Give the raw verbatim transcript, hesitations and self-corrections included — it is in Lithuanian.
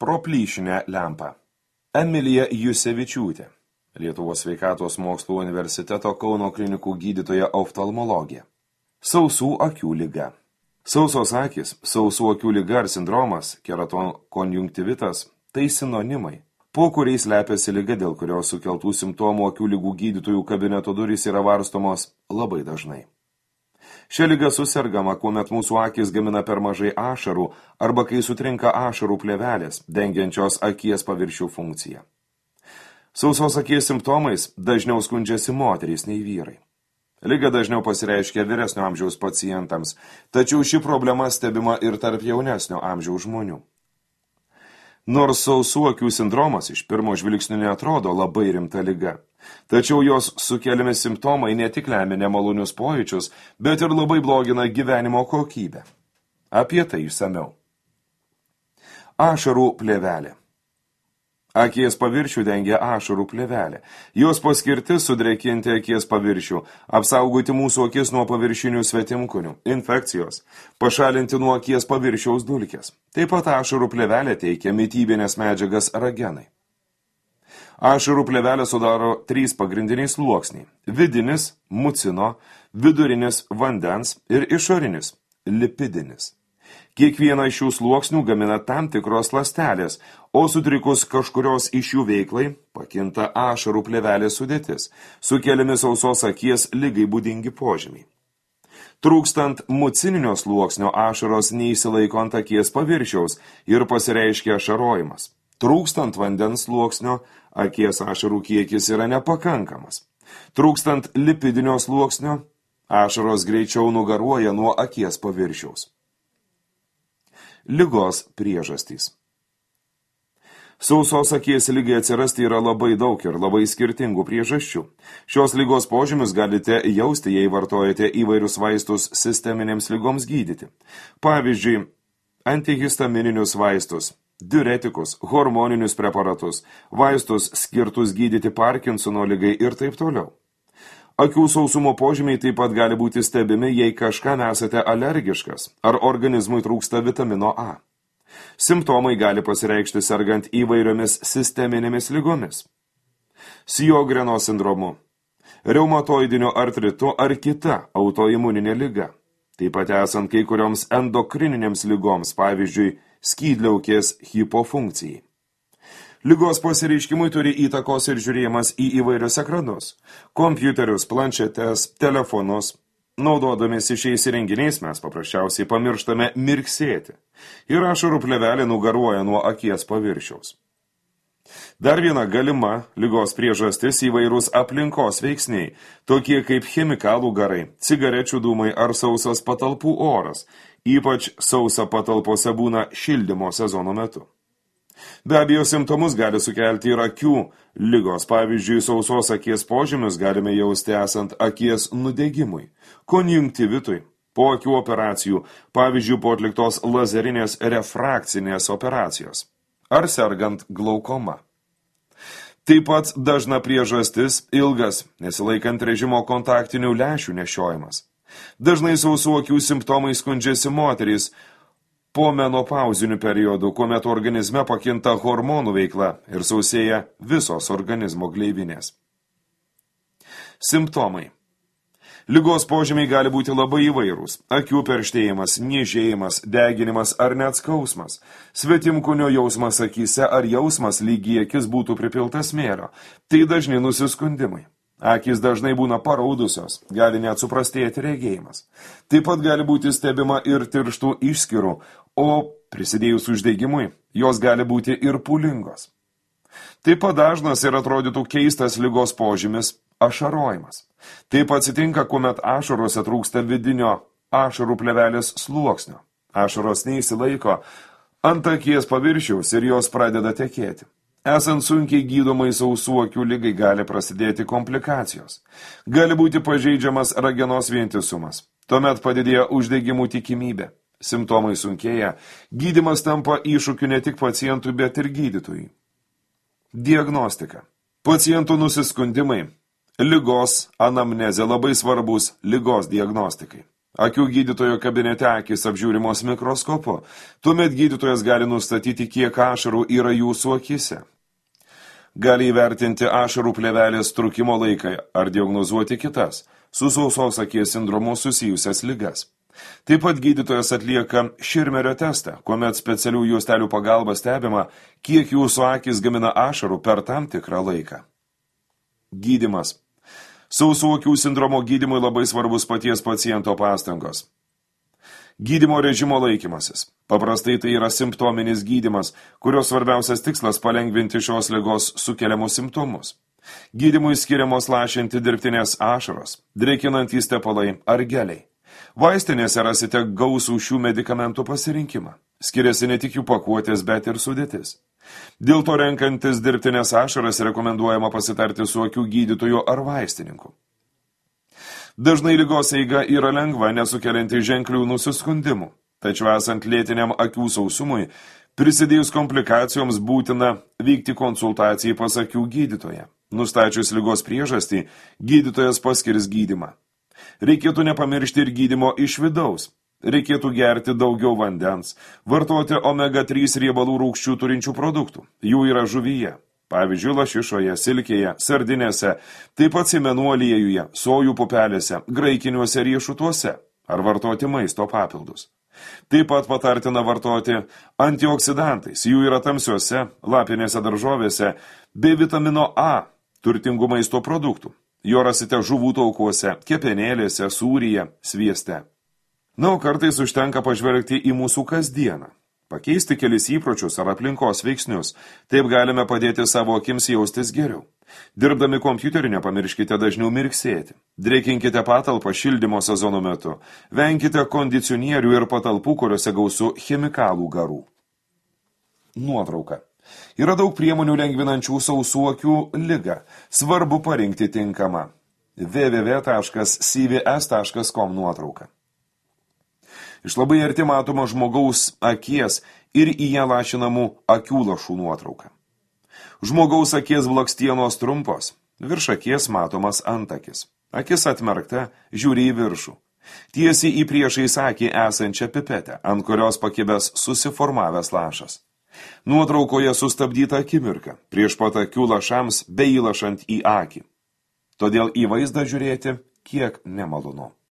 pro plyšinę lempą. Emilija Jusevičiūtė, Lietuvos sveikatos mokslų universiteto Kauno klinikų gydytoja oftalmologė. Sausų akių liga. Sausos akys, sausų akių liga ar sindromas, keratokonjunktivitas – tai sinonimai, po kuriais lepiasi liga, dėl kurios sukeltų simptomų akių ligų gydytojų kabineto durys yra varstomos labai dažnai. Šia liga susergama, kuomet mūsų akis gamina per mažai ašarų arba kai sutrinka ašarų plėvelės, dengiančios akies paviršių funkciją. Sausos akies simptomais dažniau skundžiasi moterys nei vyrai. Liga dažniau pasireiškia vyresnio amžiaus pacientams, tačiau ši problema stebima ir tarp jaunesnio amžiaus žmonių. Nors sausų akių sindromas iš pirmo žvilgsnio neatrodo labai rimta liga, tačiau jos sukeliami simptomai ne tik lemia nemalonius pojūčius, bet ir labai blogina gyvenimo kokybę. Apie tai išsamiau. Ašarų plėvelė. Akies paviršių dengia ašarų plėvelė. Jos paskirtis sudrėkinti akies paviršių, apsaugoti mūsų akis nuo paviršinių svetimkūnių, infekcijos, pašalinti nuo akies paviršiaus dulkės. Taip pat ašarų plėvelė teikia mitybinės medžiagas ragenai. Ašarų plėvelę sudaro trys pagrindiniai sluoksniai – vidinis, mucino, vidurinis, vandens ir išorinis, lipidinis. Kiekvieną iš šių sluoksnių gamina tam tikros ląstelės, o sutrikus kažkurios iš jų veiklai pakinta ašarų plėvelės sudėtis, sukeliami sausos akies ligai būdingi požymiai. Trūkstant mucininio sluoksnio ašaros neįsilaiko ant akies paviršiaus ir pasireiškia ašarojimas. Trūkstant vandens sluoksnio akies ašarų kiekis yra nepakankamas. Trūkstant lipidinio sluoksnio ašaros greičiau nugaruoja nuo akies paviršiaus. Ligos priežastys. Sausos akies lygai atsirasti yra labai daug ir labai skirtingų priežasčių. Šios ligos požymius galite jausti, jei vartojate įvairius vaistus sisteminėms ligoms gydyti. Pavyzdžiui, antihistamininius vaistus, diuretikus, hormoninius preparatus, vaistus skirtus gydyti Parkinsono ligai ir taip toliau. Akių sausumo požymiai taip pat gali būti stebimi, jei kažkam esate alergiškas ar organizmui trūksta vitamino A. Simptomai gali pasireikšti sergant įvairiomis sisteminėmis ligomis. Sjogreno sindromu, reumatoidiniu artritu ar kita autoimuninė liga. Taip pat esant kai kurioms endokrininėms ligoms, pavyzdžiui, skydliaukės hipofunkcijai. Ligos pasireiškimui turi įtakos ir žiūrėjimas į įvairius ekranus, kompiuterius, planšetes, telefonus. Naudodamiesi šiais įrenginiais mes paprasčiausiai pamirštame mirksėti ir ašarų plėvelė nugaruoja nuo akies paviršiaus. Dar viena galima ligos priežastis įvairūs aplinkos veiksniai, tokie kaip chemikalų garai, cigarečių dūmai ar sausas patalpų oras, ypač sausa patalpose būna šildymo sezono metu. Be abejo, simptomus gali sukelti ir akių ligos, pavyzdžiui, sausos akies požymius galime jausti esant akies nudegimui, konjunktivitui, po akių operacijų, pavyzdžiui, po atliktos lazerinės refrakcinės operacijos, ar sergant glaukoma. Taip pat dažna priežastis ilgas, nesilaikant režimo kontaktinių lęšių nešiojimas. Dažnai sausų akių simptomai skundžiasi moterys, po menopauzinių periodų, kuomet organizme pakinta hormonų veikla ir sausėja visos organizmo gleivinės. Simptomai. Ligos požymiai gali būti labai įvairūs. Akių perštėjimas, niežėjimas, deginimas ar net skausmas. Svetimkūnio jausmas akyse ar jausmas lyg į akis būtų pripiltas smėlio. Tai dažni nusiskundimai. Akys dažnai būna paraudusios, gali net suprastėti regėjimas. Taip pat gali būti stebima ir tirštų išskyrų, o prisidėjus uždegimui, jos gali būti ir pūlingos. Taip pat dažnas ir atrodytų keistas ligos požymis – ašarojimas. Taip atsitinka, kuomet ašarose trūksta vidinio ašarų plėvelės sluoksnio. Ašaros neįsilaiko ant akies paviršiaus ir jos pradeda tekėti. Esant sunkiai gydomai sausų akių ligai gali prasidėti komplikacijos. Gali būti pažeidžiamas ragenos vientisumas. Tuomet padidėja uždegimų tikimybė. Simptomai sunkėja, gydymas tampa iššūkiu ne tik pacientui, bet ir gydytojui. Diagnostika. Pacientų nusiskundimai. Ligos anamnezė labai svarbus ligos diagnostikai. Akių gydytojo kabinete akis apžiūrimos mikroskopu. Tuomet gydytojas gali nustatyti, kiek ašarų yra jūsų akise. Gali įvertinti ašarų plėvelės trukimo laiką ar diagnozuoti kitas, su sausos akies sindromu susijusias ligas. Taip pat gydytojas atlieka Širmerio testą, kuomet specialių juostelių pagalba stebima, kiek jūsų akis gamina ašarų per tam tikrą laiką. Gydymas. Sausų akių sindromo gydymui labai svarbus paties paciento pastangos. Gydymo režimo laikymasis. Paprastai tai yra simptominis gydymas, kurio svarbiausias tikslas palengvinti šios ligos sukeliamus simptomus. Gydymui skiriamos lašinti dirbtinės ašaros, drėkinantys tepalai ar geliai. Vaistinėse rasite gausų šių medikamentų pasirinkimą. Skiriasi ne tik jų pakuotės, bet ir sudėtis. Dėl to renkantis dirbtinės ašaras rekomenduojama pasitarti su akių gydytoju ar vaistininku. Dažnai ligos eiga yra lengva, nesukelianti ženklių nusiskundimų. Tačiau esant lėtiniam akių sausumui, prisidėjus komplikacijoms būtina vykti konsultacijai pas akių gydytoją. Nustačius ligos priežastį, gydytojas paskirs gydymą. Reikėtų nepamiršti ir gydymo iš vidaus. Reikėtų gerti daugiau vandens, vartoti omega trys riebalų rūgščių turinčių produktų. Jų yra žuvyje. Pavyzdžiui, lašišoje, silkėje, sardinėse, taip pat sėmenų aliejuje, sojų pupelėse, graikiniuose riešutuose ar vartoti maisto papildus. Taip pat patartina vartoti antioksidantais. Jų yra tamsiuose, lapinėse daržovėse bei vitamino A turtingų maisto produktų. Jo rasite žuvų taukuose, kepenėlėse, sūryje, svieste. Na, o kartais užtenka pažvelgti į mūsų kasdieną. Pakeisti kelis įpročius ar aplinkos veiksnius. Taip galime padėti savo akims jaustis geriau. Dirbdami kompiuteriu nepamirškite dažniau mirksėti. Drėkinkite patalpą šildymo sezono metu. Venkite kondicionierių ir patalpų, kuriuose gausu chemikalų garų. Nuotrauka. Yra daug priemonių lengvinančių sausų akių ligą. Svarbu parinkti tinkamą. w w w taškas c v s taškas com nuotrauka. Iš labai arti matoma žmogaus akies ir į ją lašinamų akių lašų nuotrauka. Žmogaus akies blakstienos trumpos. Virš akies matomas antakis. Akis atmerkta, žiūri į viršų. Tiesiai į priešais akį esančią pipetę, ant kurios pakibęs susiformavęs lašas. Nuotraukoje sustabdyta akimirka, prieš pat akių lašams bei įlašant į akį. Todėl į vaizdą žiūrėti kiek nemalonu.